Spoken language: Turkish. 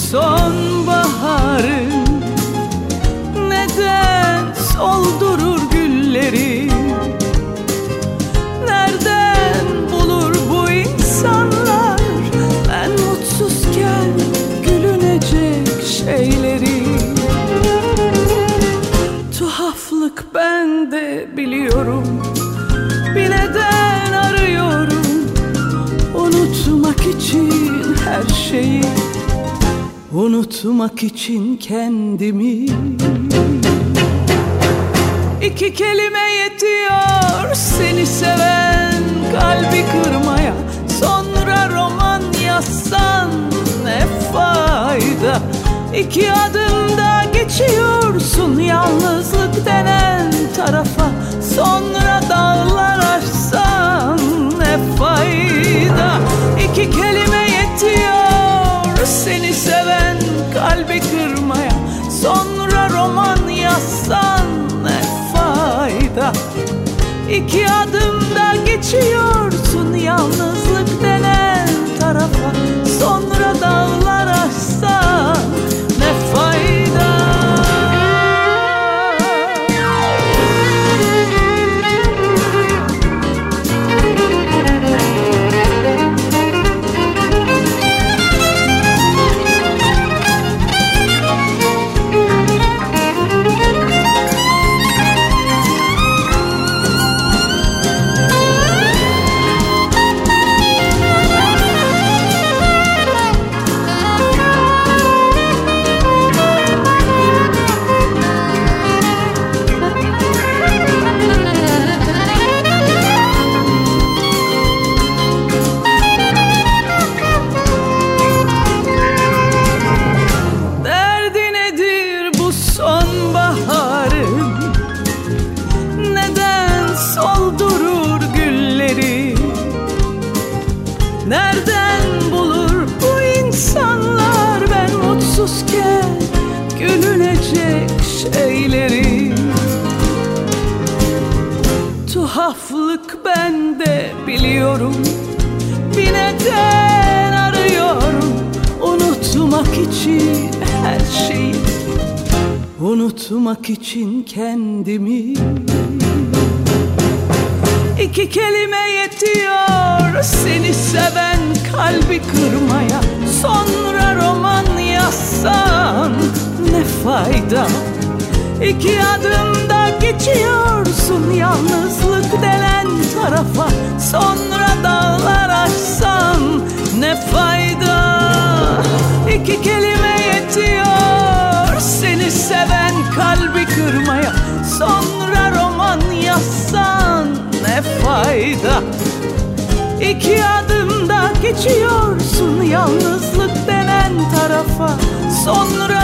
sonbaharın neden soldurur gülleri? Nereden bulur bu insanlar ben mutsuzken gülünecek şeyleri? Tuhaflık ben de biliyorum, bir neden arıyorum unutmak için her şeyi, unutmak için kendimi. İki kelime yetiyor seni seven kalbi kırmaya. Sonra roman yazsan ne fayda? İki adımda geçiyorsun yalnızlık denen tarafa. Sonra dağlar aşsan ne fayda? İki kelime yetiyor seni seven kalbi kırmaya. Sonra roman yazsan ne fayda? İki adımda geçiyorsun yalnızlık denen tarafa. Sonra dağlar aşsan ne fayda? Nereden bulur bu insanlar ben mutsuzken gülünecek şeyleri? Tuhaflık ben de biliyorum, bir neden arıyorum unutmak için her şeyi, unutmak için kendimi. İki kelime yetiyor seni seven kalbi kırmaya. Sonra roman yazsan ne fayda? İki adımda geçiyorsun yalnızlık denen tarafa. Sonra dağlar aşsan ne fayda? İki kelime yetiyor seni seven kalbi kırmaya. Sonra roman yazsan ne fayda? İki adımda geçiyorsun yalnızlık denen tarafa. Sonra